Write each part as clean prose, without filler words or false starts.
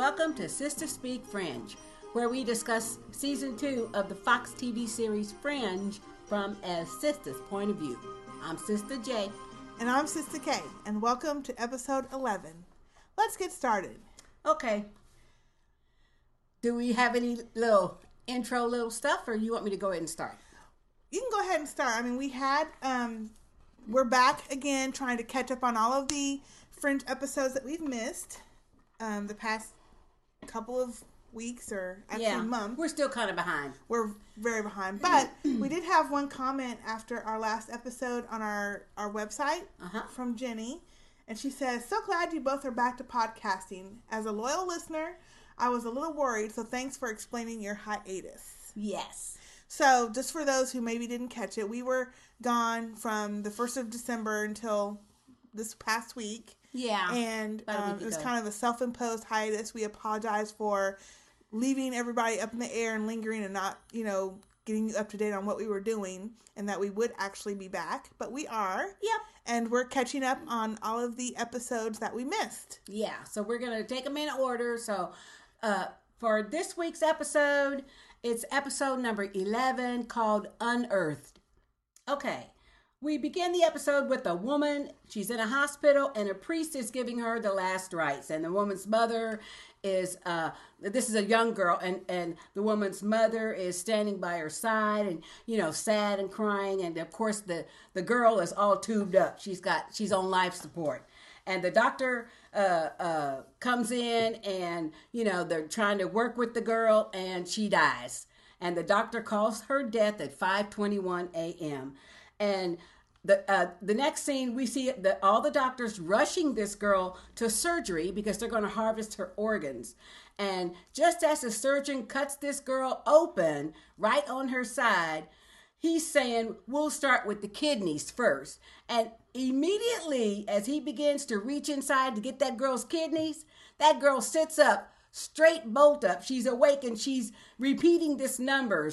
welcome to Sister Speak Fringe, where we discuss Season 2 of the Fox TV series Fringe from a sister's point of view. I'm Sister J. And I'm Sister K, and welcome to episode 11. Let's get started. Okay. Do we have any little intro stuff, or you want me to go ahead and start? You can go ahead and start. I mean, we're back again trying to catch up on all of the Fringe episodes that we've missed the past couple of weeks or actually month. We're still kind of behind. We're very behind. But we did have one comment after our last episode on our website from Jenny. And she says, "So glad you both are back to podcasting. As a loyal listener, I was a little worried, so thanks for explaining your hiatus." Yes. So just for those who maybe didn't catch it, we were gone from the 1st of December until this past week. Yeah. And it was kind of a self-imposed hiatus. We apologize for leaving everybody up in the air and lingering and not, getting you up to date on what we were doing, and that we would actually be back. But we are. Yep. And we're catching up on all of the episodes that we missed. Yeah. So we're going to take them in order. So for this week's episode, it's episode number 11 called Unearthed. Okay. We begin the episode with a woman. She's in a hospital, and a priest is giving her the last rites. And the woman's mother is, this is a young girl, and the woman's mother is standing by her side and, sad and crying. And, of course, the girl is all tubed up. She's on life support. And the doctor comes in, and, they're trying to work with the girl, and she dies. And the doctor calls her death at 5:21 a.m., and the next scene, we see all the doctors rushing this girl to surgery because they're going to harvest her organs. And just as the surgeon cuts this girl open right on her side, he's saying, "We'll start with the kidneys first." And immediately, as he begins to reach inside to get that girl's kidneys, that girl sits up, straight bolt up. She's awake, and she's repeating this number,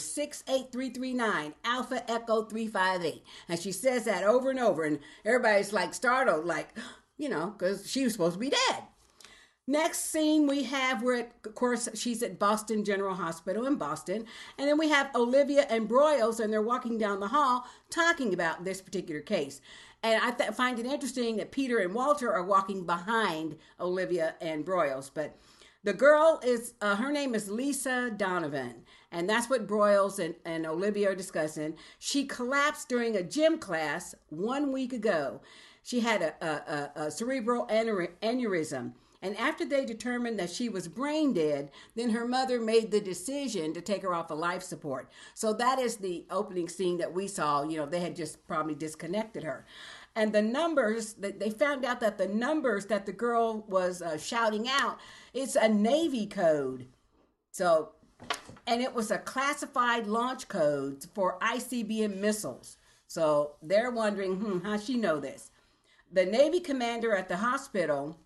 68339, Alpha Echo 358. And she says that over and over, and everybody's like startled, because she was supposed to be dead. Next scene we have where, of course, she's at Boston General Hospital in Boston. And then we have Olivia and Broyles, and they're walking down the hall talking about this particular case. And I find it interesting that Peter and Walter are walking behind Olivia and Broyles, but the girl is, her name is Lisa Donovan, and that's what Broyles and Olivia are discussing. She collapsed during a gym class 1 week ago. She had a cerebral aneurysm, and after they determined that she was brain dead, then her mother made the decision to take her off of life support. So that is the opening scene that we saw. They had just probably disconnected her. And the numbers, they found out that the numbers that the girl was shouting out, it's a Navy code. So, and it was a classified launch code for ICBM missiles. So they're wondering, how'd she know this? The Navy commander at the hospital,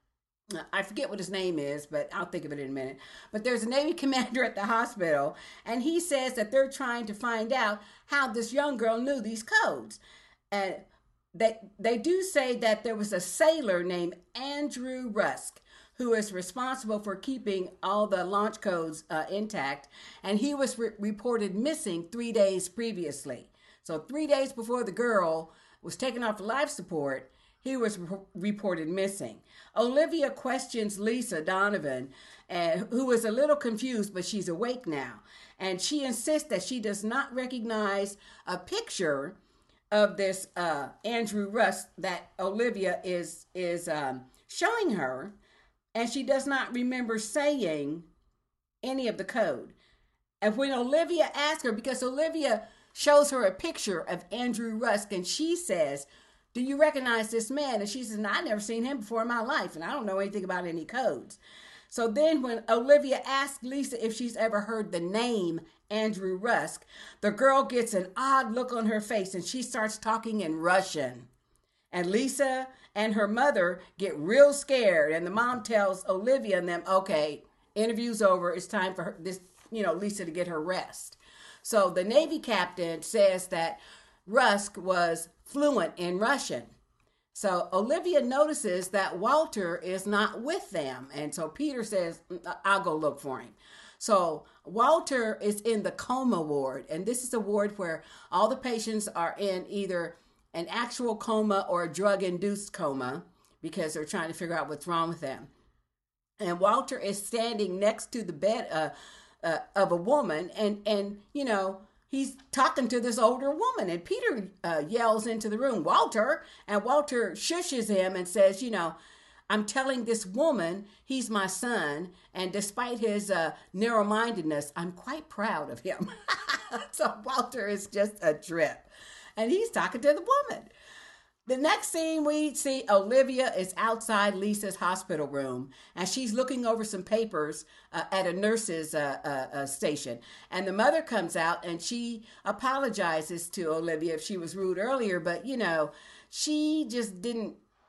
I forget what his name is, but I'll think of it in a minute. But there's a Navy commander at the hospital, and he says that they're trying to find out how this young girl knew these codes. And they do say that there was a sailor named Andrew Rusk who is responsible for keeping all the launch codes intact, and he was reported missing 3 days previously. So 3 days before the girl was taken off life support, he was reported missing. Olivia questions Lisa Donovan, who is a little confused, but she's awake now. And she insists that she does not recognize a picture of this Andrew Rusk that Olivia is showing her, and she does not remember saying any of the code. And when Olivia asks her, because Olivia shows her a picture of Andrew Rusk, and she says, "Do you recognize this man?" And she says, "No, I've never seen him before in my life, and I don't know anything about any codes." So then when Olivia asks Lisa if she's ever heard the name Andrew Rusk, the girl gets an odd look on her face, and she starts talking in Russian. And Lisa and her mother get real scared, and the mom tells Olivia and them, "Okay, interview's over. It's time for Lisa to get her rest." So the Navy captain says that Rusk was fluent in Russian. So Olivia notices that Walter is not with them. And so Peter says, I'll go look for him. So Walter is in the coma ward. And this is a ward where all the patients are in either an actual coma or a drug-induced coma because they're trying to figure out what's wrong with them. And Walter is standing next to the bed of a woman. And he's talking to this older woman, and Peter yells into the room, Walter, and Walter shushes him and says, I'm telling this woman he's my son, and despite his narrow-mindedness, I'm quite proud of him. So Walter is just a trip, and he's talking to the woman. The next scene we see, Olivia is outside Lisa's hospital room, and she's looking over some papers at a nurse's station. And the mother comes out, and she apologizes to Olivia if she was rude earlier, but, she just didn't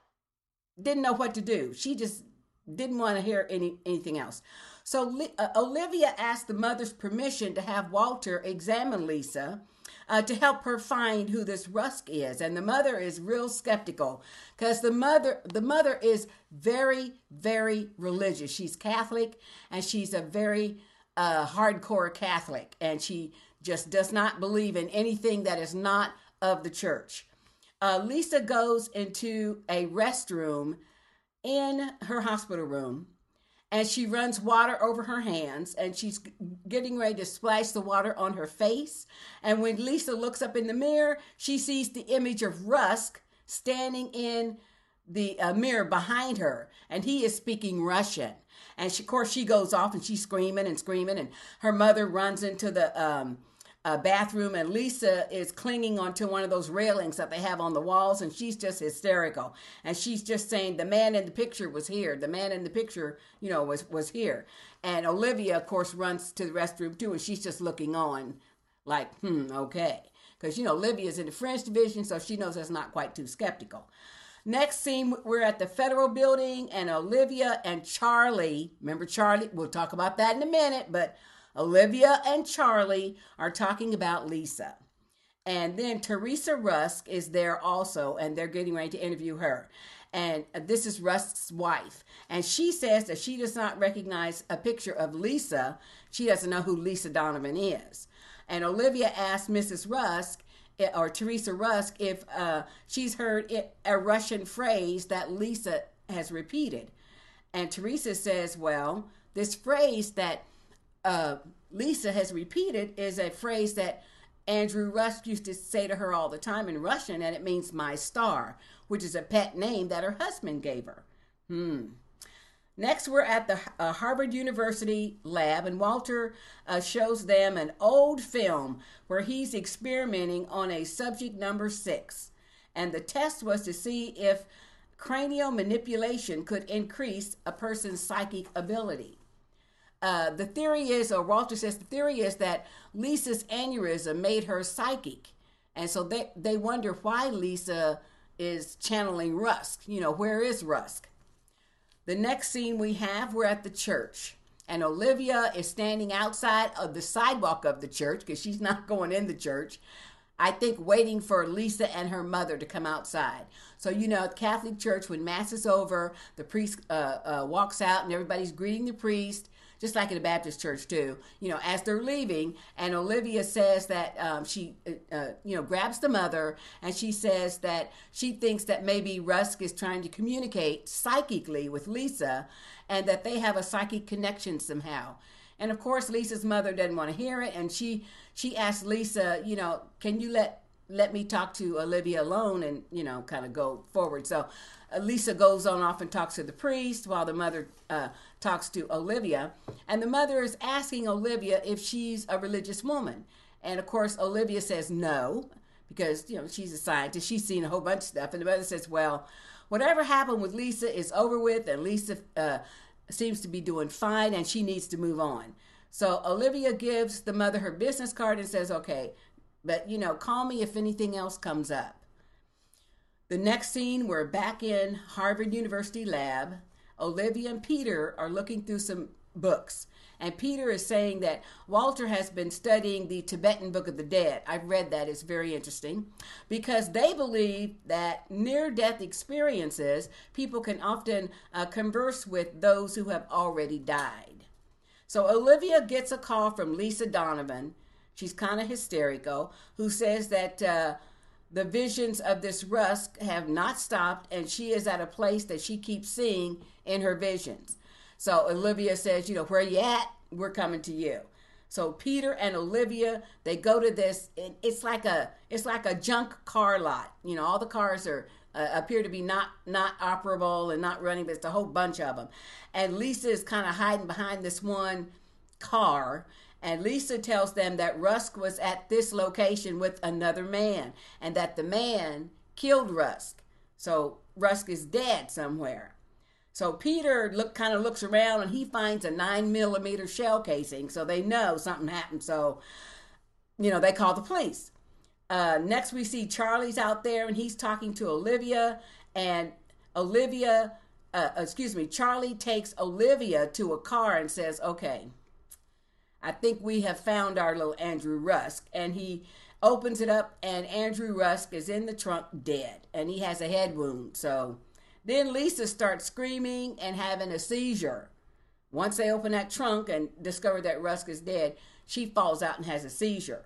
know what to do. She just didn't want to hear anything else. So Olivia asked the mother's permission to have Walter examine Lisa, to help her find who this Rusk is. And the mother is real skeptical because the mother is very, very religious. She's Catholic, and she's a very hardcore Catholic, and she just does not believe in anything that is not of the church. Lisa goes into a restroom in her hospital room, and she runs water over her hands, and she's getting ready to splash the water on her face. And when Lisa looks up in the mirror, she sees the image of Rusk standing in the mirror behind her, and he is speaking Russian. And of course, she goes off, and she's screaming, and her mother runs into the bathroom, and Lisa is clinging onto one of those railings that they have on the walls, and she's just hysterical. And she's just saying, the man in the picture was here. The man in the picture, was here. And Olivia, of course, runs to the restroom too, and she's just looking on like, okay. Because, Olivia's in the French division, so she knows that's not quite too skeptical. Next scene, we're at the federal building, and Olivia and Charlie, remember Charlie? We'll talk about that in a minute, but Olivia and Charlie are talking about Lisa. And then Teresa Rusk is there also, and they're getting ready to interview her. And this is Rusk's wife. And she says that she does not recognize a picture of Lisa. She doesn't know who Lisa Donovan is. And Olivia asked Mrs. Rusk, or Teresa Rusk, if she's heard a Russian phrase that Lisa has repeated. And Teresa says, well, this phrase that Lisa has repeated is a phrase that Andrew Rusk used to say to her all the time in Russian, and it means my star, which is a pet name that her husband gave her. Next, we're at the Harvard University lab, and Walter shows them an old film where he's experimenting on a subject number 6. And the test was to see if cranial manipulation could increase a person's psychic ability. The theory is, or Walter says, the theory is that Lisa's aneurysm made her psychic. And so they wonder why Lisa is channeling Rusk. Where is Rusk? The next scene we're at the church. And Olivia is standing outside of the sidewalk of the church because she's not going in the church. I think waiting for Lisa and her mother to come outside. So, at Catholic church, when Mass is over, the priest walks out and everybody's greeting the priest. Just like in a Baptist church too, as they're leaving, and Olivia says that she, grabs the mother, and she says that she thinks that maybe Rusk is trying to communicate psychically with Lisa, and that they have a psychic connection somehow. And of course, Lisa's mother doesn't want to hear it, and she asks Lisa, can you let me talk to Olivia alone and, kind of go forward. So Lisa goes on off and talks to the priest while the mother talks to Olivia. And the mother is asking Olivia if she's a religious woman. And of course, Olivia says no, because, she's a scientist. She's seen a whole bunch of stuff. And the mother says, well, whatever happened with Lisa is over with, and Lisa seems to be doing fine, and she needs to move on. So Olivia gives the mother her business card and says, okay, but, call me if anything else comes up. The next scene, we're back in Harvard University lab. Olivia and Peter are looking through some books. And Peter is saying that Walter has been studying the Tibetan Book of the Dead. I've read that. It's very interesting because they believe that near-death experiences, people can often converse with those who have already died. So Olivia gets a call from Lisa Donovan. She's kind of hysterical, who says that the visions of this Rusk have not stopped, and she is at a place that she keeps seeing in her visions. So Olivia says, where you at? We're coming to you. So Peter and Olivia, they go to this, and it's like a junk car lot. All the cars are appear to be not operable and not running, but it's a whole bunch of them. And Lisa is kind of hiding behind this one car. And Lisa tells them that Rusk was at this location with another man and that the man killed Rusk. So Rusk is dead somewhere. So Peter kind of looks around and he finds a 9mm shell casing. So they know something happened. So, they call the police. Next we see Charlie's out there and he's talking to Olivia. And Charlie takes Olivia to a car and says, okay, I think we have found our little Andrew Rusk. And he opens it up and Andrew Rusk is in the trunk dead. And he has a head wound. So then Lisa starts screaming and having a seizure. Once they open that trunk and discover that Rusk is dead, she falls out and has a seizure.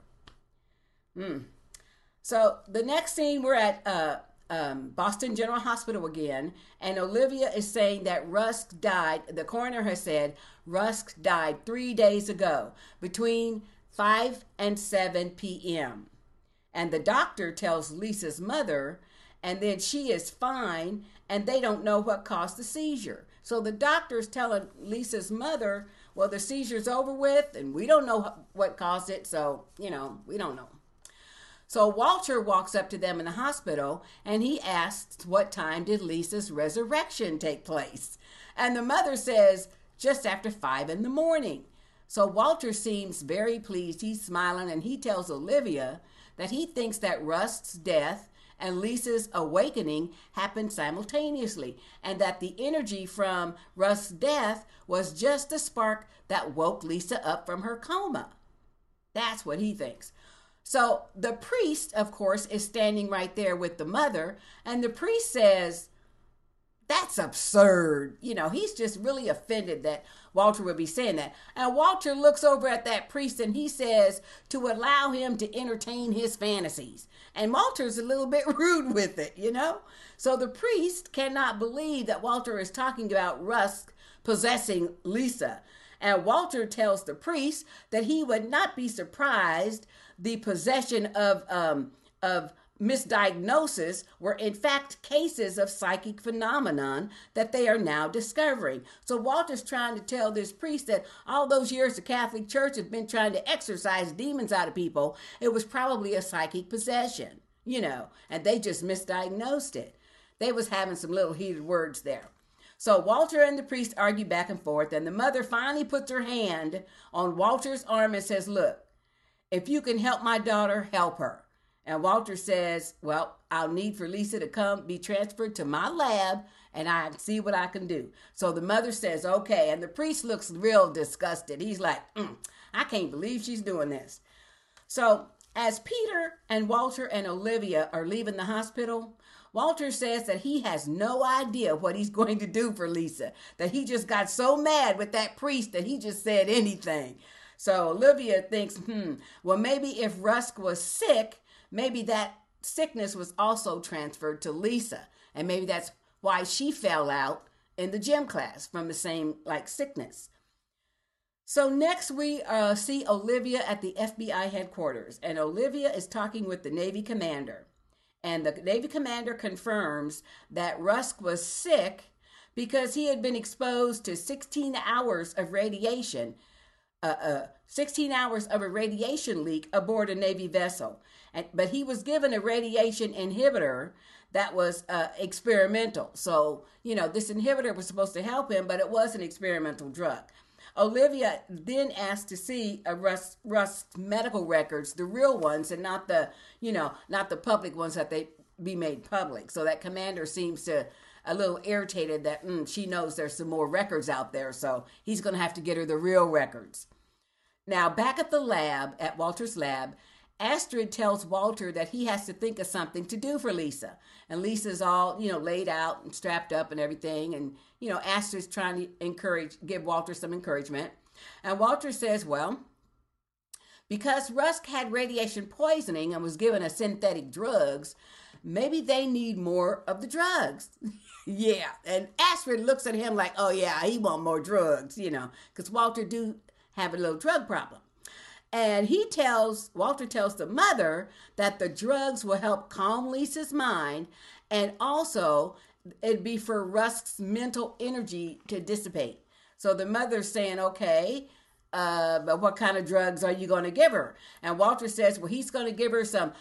So the next scene, we're at Boston General Hospital again, and Olivia is saying that Rusk died. The coroner has said Rusk died 3 days ago between 5 and 7 p.m. And the doctor tells Lisa's mother, and then she is fine, and they don't know what caused the seizure. So the doctor's telling Lisa's mother, well, the seizure's over with, and we don't know what caused it, so, we don't know. So Walter walks up to them in the hospital, and he asks what time did Lisa's resurrection take place? And the mother says, just after 5 a.m. So Walter seems very pleased. He's smiling, and he tells Olivia that he thinks that Rusk's death and Lisa's awakening happened simultaneously, and that the energy from Rusk's death was just the spark that woke Lisa up from her coma. That's what he thinks. So the priest, of course, is standing right there with the mother, and the priest says, that's absurd. He's just really offended that Walter would be saying that. And Walter looks over at that priest and he says to allow him to entertain his fantasies. And Walter's a little bit rude with it, So the priest cannot believe that Walter is talking about Rusk possessing Lisa. And Walter tells the priest that he would not be surprised the possession of misdiagnosis were in fact cases of psychic phenomenon that they are now discovering. So Walter's trying to tell this priest that all those years the Catholic Church has been trying to exorcise demons out of people, it was probably a psychic possession, and they just misdiagnosed it. They was having some little heated words there. So Walter and the priest argue back and forth, and the mother finally puts her hand on Walter's arm and says, look, if you can help my daughter, help her. And Walter says, well, I'll need for Lisa to be transferred to my lab, and I see what I can do. So the mother says, okay. And the priest looks real disgusted. He's like, I can't believe she's doing this. So as Peter and Walter and Olivia are leaving the hospital, Walter says that he has no idea what he's going to do for Lisa, that he just got so mad with that priest that he just said anything. So Olivia thinks, well, maybe if Rusk was sick, maybe that sickness was also transferred to Lisa. And maybe that's why she fell out in the gym class from the same sickness. So next we see Olivia at the FBI headquarters. And Olivia is talking with the Navy commander. And the Navy commander confirms that Rusk was sick because he had been exposed to 16 hours of radiation 16 hours of a radiation leak aboard a Navy vessel. But he was given a radiation inhibitor that was experimental. So, this inhibitor was supposed to help him, but it was an experimental drug. Olivia then asked to see Rusk's medical records, the real ones, and not the public ones that they be made public. So that commander seems to a little irritated that she knows there's some more records out there, so he's going to have to get her the real records. Now, back at the lab, at Walter's lab, Astrid tells Walter that he has to think of something to do for Lisa. And Lisa's all, laid out and strapped up and everything. And, Astrid's trying to give Walter some encouragement. And Walter says, well, because Rusk had radiation poisoning and was given a synthetic drugs, maybe they need more of the drugs. Yeah. And Astrid looks at him like, oh, yeah, he want more drugs, because Walter do have a little drug problem. And Walter tells the mother that the drugs will help calm Lisa's mind, and also it'd be for Rusk's mental energy to dissipate. So the mother's saying, okay, but what kind of drugs are you going to give her? And Walter says, well, he's going to give her some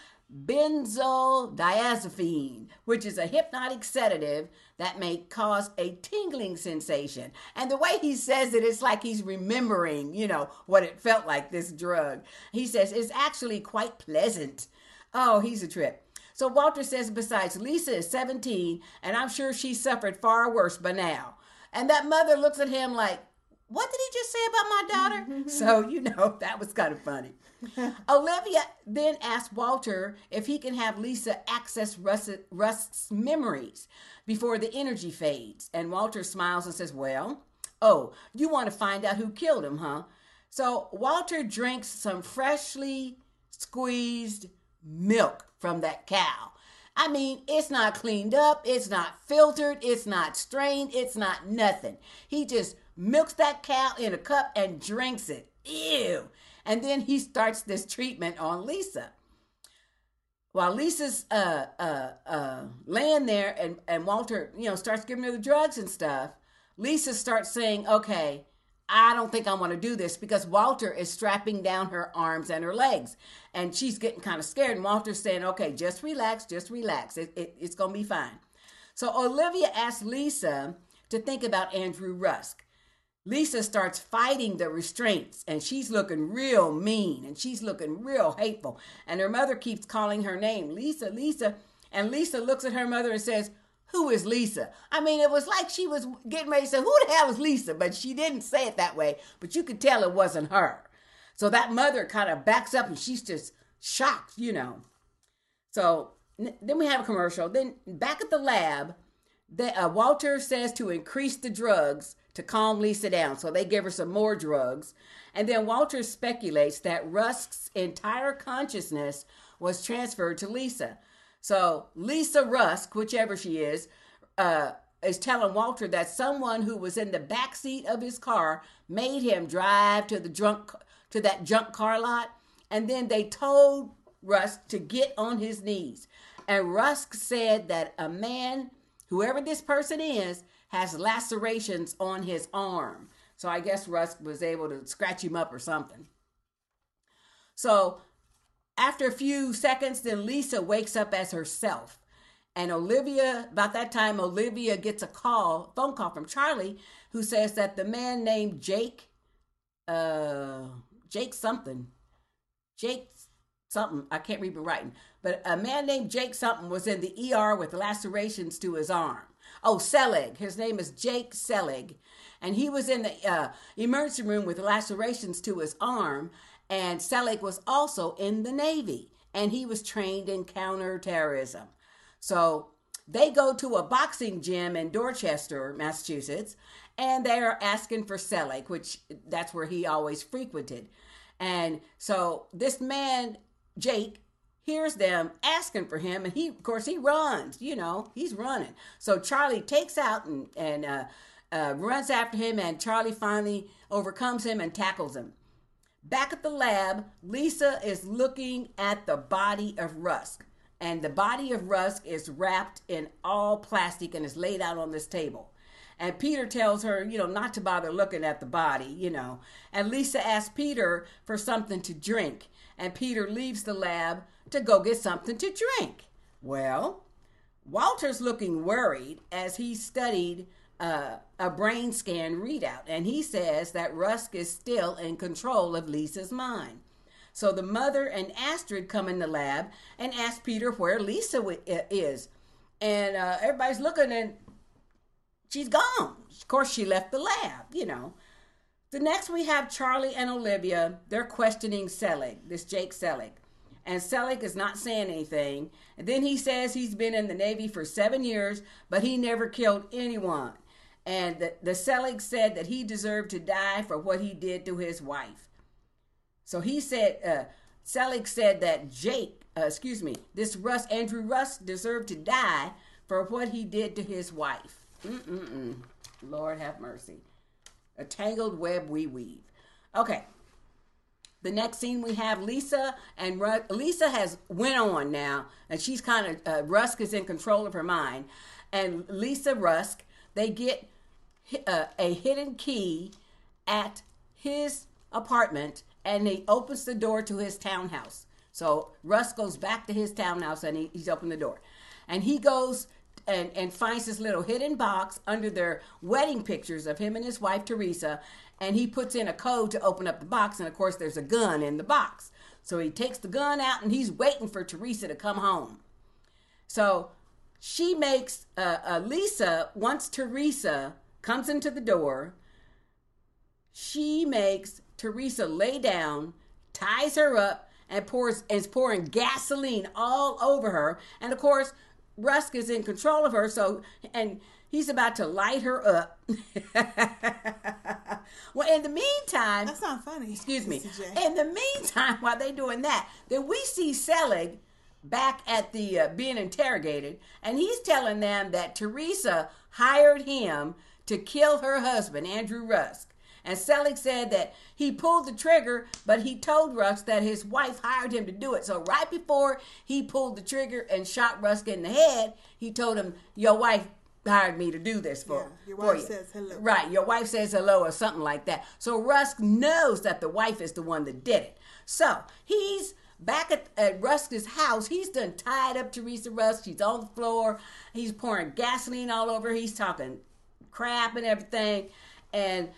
benzodiazepine, which is a hypnotic sedative that may cause a tingling sensation. And the way he says it, it's like he's remembering, what it felt like, this drug. He says it's actually quite pleasant. Oh, he's a trip. So Walter says, besides, Lisa is 17, and I'm sure she suffered far worse by now. And that mother looks at him like, what did he just say about my daughter? So, that was kind of funny. Olivia then asks Walter if he can have Lisa access Rusk's memories before the energy fades. And Walter smiles and says, well, you want to find out who killed him, huh? So Walter drinks some freshly squeezed milk from that cow. I mean, it's not cleaned up, it's not filtered, it's not strained, it's not nothing. He just milks that cow in a cup and drinks it. Ew. And then he starts this treatment on Lisa. While Lisa's laying there and Walter, starts giving her the drugs and stuff, Lisa starts saying, okay, I don't think I want to do this, because Walter is strapping down her arms and her legs. And she's getting kind of scared. And Walter's saying, okay, just relax. It's going to be fine. So Olivia asks Lisa to think about Andrew Rusk. Lisa starts fighting the restraints, and she's looking real mean, and she's looking real hateful. And her mother keeps calling her name, Lisa, Lisa. And Lisa looks at her mother and says, who is Lisa? I mean, it was like she was getting ready to say, who the hell is Lisa? But she didn't say it that way, but you could tell it wasn't her. So that mother kind of backs up, and she's just shocked, So then we have a commercial. Then back at the lab, Walter says to increase the drugs to calm Lisa down. So they give her some more drugs. And then Walter speculates that Rusk's entire consciousness was transferred to Lisa. So Lisa Rusk, whichever she is telling Walter that someone who was in the back seat of his car made him drive to that junk car lot. And then they told Rusk to get on his knees. And Rusk said that a man, whoever this person is, has lacerations on his arm. So I guess Rusk was able to scratch him up or something. So after a few seconds, then Lisa wakes up as herself. And about that time, Olivia gets a phone call from Charlie, who says that the man named Jake something, I can't read the writing, but a man named Jake something was in the ER with lacerations to his arm. Oh, Selig. His name is Jake Selig. And he was in the emergency room with lacerations to his arm. And Selig was also in the Navy. And he was trained in counterterrorism. So they go to a boxing gym in Dorchester, Massachusetts. And they are asking for Selig, which that's where he always frequented. And so this man, Jake, hears them asking for him, and he runs, he's running. So Charlie takes out and runs after him, and Charlie finally overcomes him and tackles him. Back at the lab, Lisa is looking at the body of Rusk, and the body of Rusk is wrapped in all plastic and is laid out on this table. And Peter tells her, not to bother looking at the body, And Lisa asks Peter for something to drink, and Peter leaves the lab to go get something to drink. Well, Walter's looking worried as he studied a brain scan readout, and he says that Rusk is still in control of Lisa's mind. So the mother and Astrid come in the lab and ask Peter where Lisa is. And everybody's looking, and she's gone. Of course, she left the lab, you know. The next we have Charlie and Olivia. They're questioning Selig, this Jake Selig. And Selig is not saying anything. And then he says he's been in the Navy for 7 years, but he never killed anyone. And the Selig said that he deserved to die for what he did to his wife. So he said, Selig said that this Andrew Rust deserved to die for what he did to his wife. Lord have mercy. A tangled web we weave. Okay. The next scene we have Lisa, and Lisa has went on now, and she's kind of, Rusk is in control of her mind. And Lisa Rusk, they get a hidden key at his apartment, and he opens the door to his townhouse. So Rusk goes back to his townhouse, and he's opened the door. And he goes and finds this little hidden box under their wedding pictures of him and his wife, Teresa, and he puts in a code to open up the box, and of course there's a gun in the box. So he takes the gun out, and he's waiting for Teresa to come home. So she makes, Lisa, once Teresa comes into the door, she makes Teresa lay down, ties her up, and is pouring gasoline all over her. And of course, Rusk is in control of her, and he's about to light her up. Well, in the meantime... That's not funny. Excuse me. In the meantime, while they're doing that, then we see Selig back at the being interrogated, and he's telling them that Teresa hired him to kill her husband, Andrew Rusk. And Selig said that he pulled the trigger, but he told Rusk that his wife hired him to do it. So right before he pulled the trigger and shot Rusk in the head, he told him, your wife hired me to do this for your wife you. Says hello. Right, your wife says hello or something like that. So Rusk knows that the wife is the one that did it. So he's back at Rusk's house. He's done tied up Teresa Rusk. She's on the floor. He's pouring gasoline all over. He's talking crap and everything. And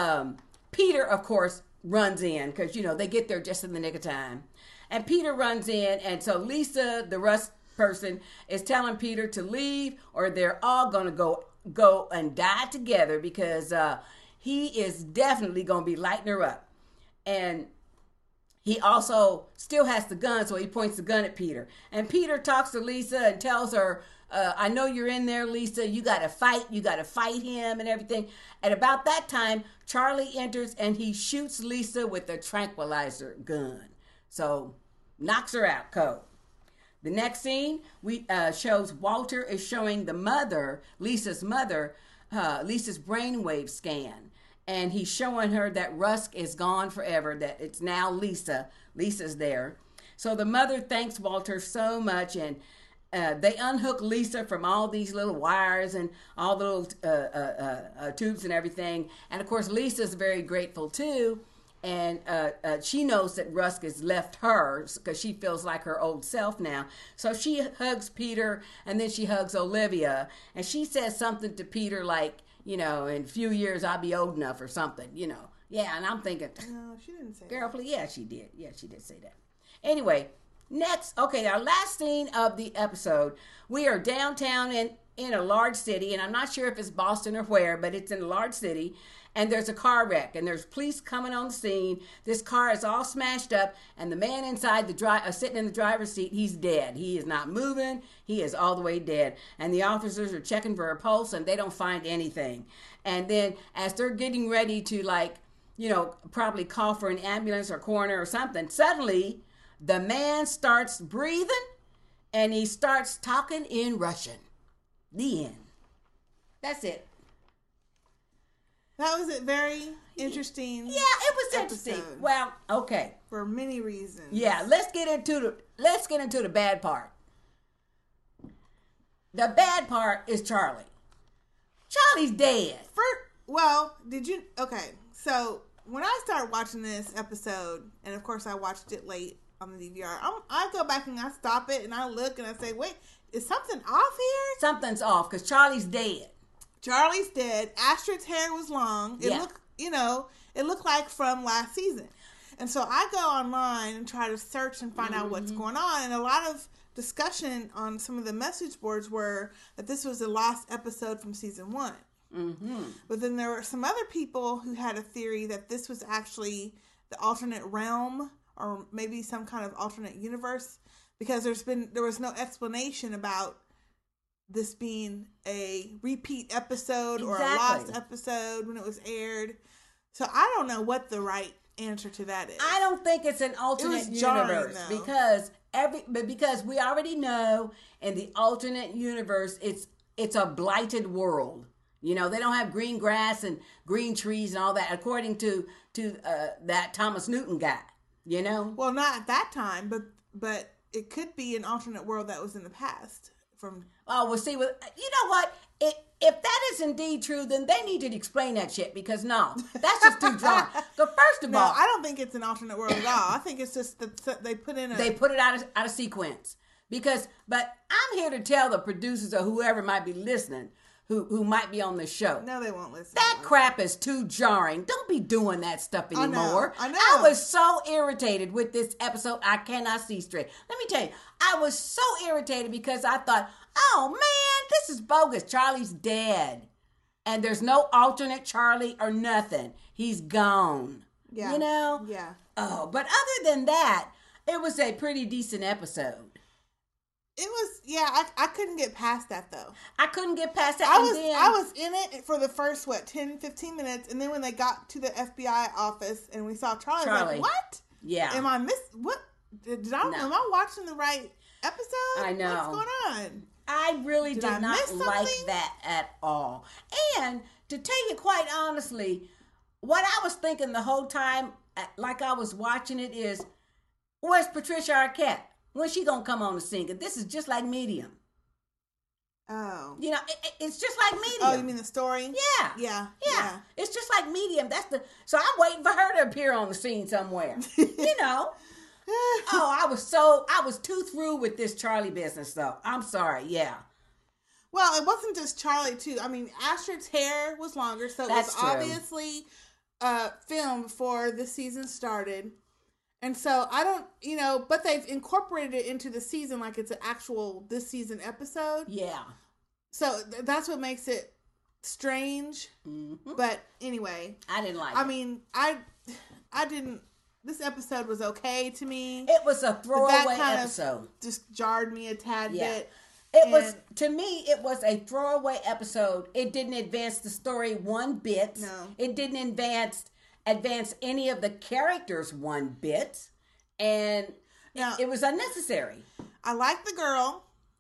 Peter, of course, runs in because, they get there just in the nick of time. And Peter runs in, and so Lisa, the Rusk person, is telling Peter to leave or they're all going to go and die together because he is definitely going to be lighting her up. And he also still has the gun, so he points the gun at Peter. And Peter talks to Lisa and tells her, I know you're in there, Lisa. You got to fight. You got to fight him and everything. At about that time, Charlie enters and he shoots Lisa with a tranquilizer gun. So, knocks her out, cold. The next scene shows Walter is showing the mother, Lisa's mother, Lisa's brainwave scan. And he's showing her that Rusk is gone forever, that it's now Lisa. Lisa's there. So the mother thanks Walter so much, and they unhook Lisa from all these little wires and all the little tubes and everything. And of course, Lisa's very grateful too. And she knows that Rusk has left her because she feels like her old self now. So she hugs Peter, and then she hugs Olivia. And she says something to Peter like, in a few years I'll be old enough or something, Yeah, and I'm thinking... No, she didn't say that. Yeah, she did. Yeah, she did say that. Anyway, next, okay, our last scene of the episode. We are downtown in a large city, and I'm not sure if it's Boston or where, but it's in a large city. And there's a car wreck, and there's police coming on the scene. This car is all smashed up, and the man inside sitting in the driver's seat, he's dead. He is not moving. He is all the way dead. And the officers are checking for a pulse, and they don't find anything. And then as they're getting ready to, probably call for an ambulance or coroner or something, suddenly the man starts breathing, and he starts talking in Russian. The end. That's it. That was a very interesting. Yeah, it was interesting. Well, okay. For many reasons. Yeah, let's get into the bad part. The bad part is Charlie. Charlie's dead. Okay, so when I started watching this episode, and of course I watched it late on the DVR, I go back and I stop it and I look and I say, wait, is something off here? Something's off because Charlie's dead. Charlie's dead. Astrid's hair was long. It looked like from last season. And so I go online and try to search and find out what's going on. And a lot of discussion on some of the message boards were that this was the last episode from season 1. Mm-hmm. But then there were some other people who had a theory that this was actually the alternate realm or maybe some kind of alternate universe, because there was no explanation about this being a repeat episode or a lost episode when it was aired. So I don't know what the right answer to that is. I don't think it's an alternate universe because we already know in the alternate universe it's a blighted world. You know, they don't have green grass and green trees and all that, according to that Thomas Newton guy. You know, well, not at that time, but it could be an alternate world that was in the past. We'll see. You know what? If that is indeed true, then they need to explain that shit, because no, that's just too drawn. So first of all, I don't think it's an alternate world at all. I think it's just that they put it out of sequence. But I'm here to tell the producers or whoever might be listening, who might be on the show. No, they won't listen. That crap is too jarring. Don't be doing that stuff anymore. I know. I was so irritated with this episode. I cannot see straight. Let me tell you, I was so irritated because I thought, oh man, this is bogus. Charlie's dead. And there's no alternate Charlie or nothing. He's gone. Yeah. You know? Yeah. Oh, but other than that, it was a pretty decent episode. It was, yeah, I couldn't get past that, though. I couldn't get past that. I was in it for the first, 10, 15 minutes, and then when they got to the FBI office and we saw Charlie. I was like, what? Yeah. Am I what? Am I watching the right episode? I know. What's going on? I really did not like that at all. And to tell you quite honestly, what I was thinking the whole time, like I was watching it, is, where's Patricia Arquette? When's she gonna come on the scene? This is just like Medium. Oh. You know, it's just like Medium. Oh, you mean the story? Yeah. It's just like Medium. So I'm waiting for her to appear on the scene somewhere. You know. I was too through with this Charlie business, though. I'm sorry. Yeah. Well, it wasn't just Charlie, too. I mean, Astrid's hair was longer, so it was obviously filmed before the season started. And so I don't, but they've incorporated it into the season like it's an actual this season episode. Yeah. So that's what makes it strange. Mm-hmm. But anyway. I didn't like it. I mean, I didn't. This episode was okay to me. It was a throwaway episode. Just jarred me a tad bit. To me, it was a throwaway episode. It didn't advance the story one bit. No. It didn't advance any of the characters one bit, and it was unnecessary. I like the girl,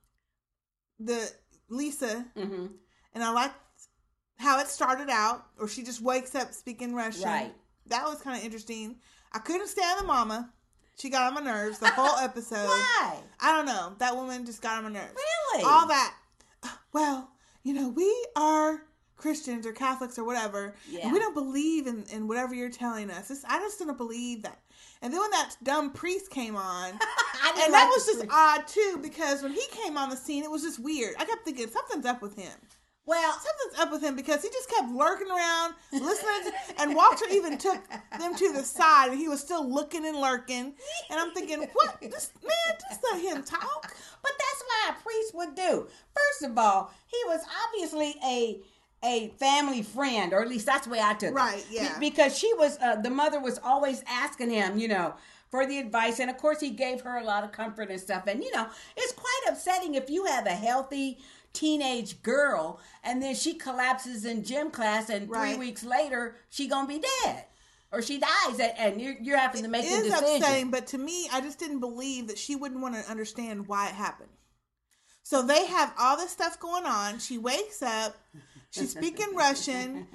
the Lisa, mm-hmm. and I liked how it started out, or she just wakes up speaking Russian. Right. That was kind of interesting. I couldn't stand the mama. She got on my nerves the whole episode. Why? I don't know. That woman just got on my nerves. Really? All that. Well, we are Christians or Catholics or whatever. Yeah. And we don't believe in whatever you're telling us. I just don't believe that. And then when that dumb priest came on, and that was just odd too, because when he came on the scene, it was just weird. I kept thinking something's up with him. Well, something's up with him because he just kept lurking around, listening, and Walter even took them to the side, and he was still looking and lurking. And I'm thinking, what? Just let him talk. But that's what a priest would do. First of all, he was obviously a family friend, or at least that's the way I took it. Right, yeah. Because she was, the mother was always asking him, for the advice. And of course, he gave her a lot of comfort and stuff. And, it's quite upsetting if you have a healthy teenage girl and then she collapses in gym class and 3 weeks later, she gonna be dead. Or she dies, and you're having to make a decision. It is upsetting, but to me, I just didn't believe that she wouldn't want to understand why it happened. So they have all this stuff going on. She wakes up. She's speaking Russian.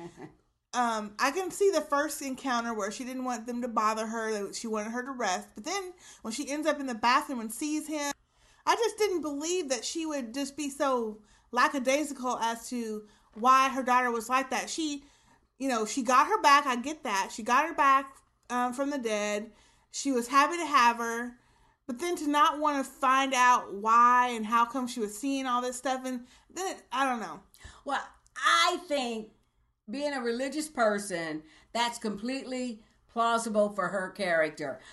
I can see the first encounter where she didn't want them to bother her. She wanted her to rest. But then when she ends up in the bathroom and sees him, I just didn't believe that she would just be so lackadaisical as to why her daughter was like that. She got her back. I get that. She got her back from the dead. She was happy to have her. But then to not want to find out why and how come she was seeing all this stuff. And then, I don't know. Well, I think being a religious person, that's completely plausible for her character.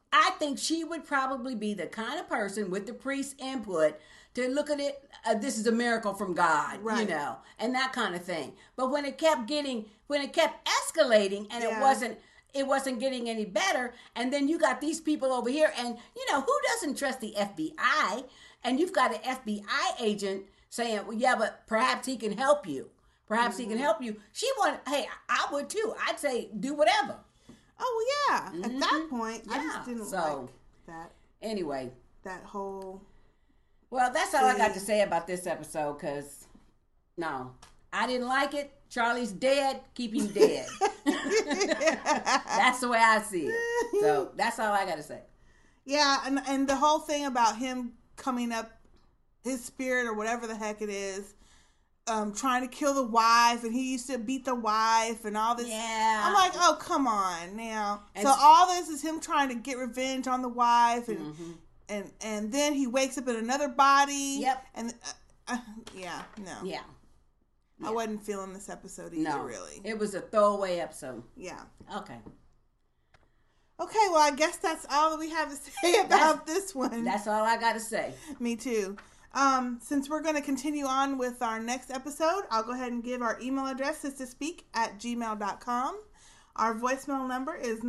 I think she would probably be the kind of person with the priest's input to look at it, this is a miracle from God, right. you know, and that kind of thing. But when it kept escalating and it wasn't getting any better, and then you got these people over here, and you know, who doesn't trust the FBI? And you've got an FBI agent saying, well, yeah, but perhaps he can help you. Perhaps he can help you. Hey, I would too. I'd say do whatever. Oh, well, yeah. At that point, I just didn't like that. Anyway. That whole... Well, that's all I got to say about this episode, because, no, I didn't like it. Charlie's dead. Keep him dead. That's the way I see it. So, that's all I got to say. Yeah, and the whole thing about him coming up, his spirit or whatever the heck it is, trying to kill the wife, and he used to beat the wife and all this. Yeah. I'm like, oh, come on now. And so all this is him trying to get revenge on the wife, and and then he wakes up in another body. Yep. And yeah, no. Yeah. I wasn't feeling this episode either, really. It was a throwaway episode. Yeah. Okay. Okay, well, I guess that's all that we have to say about this one. That's all I got to say. Me too. Since we're going to continue on with our next episode, I'll go ahead and give our email address, sistaspeak@gmail.com. Our voicemail number is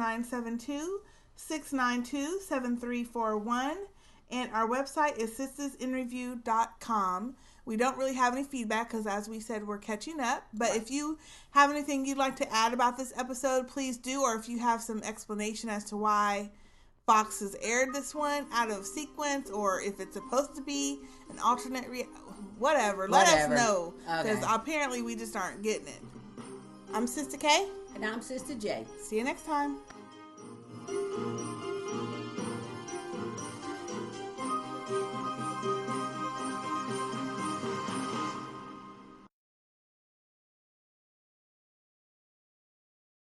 972-692-7341. And our website is sistersinreview.com. We don't really have any feedback because, as we said, we're catching up. But if you have anything you'd like to add about this episode, please do. Or if you have some explanation as to why Fox has aired this one out of sequence, or if it's supposed to be an alternate whatever. Let us know, because apparently we just aren't getting it. I'm Sister K. And I'm Sister J. See you next time.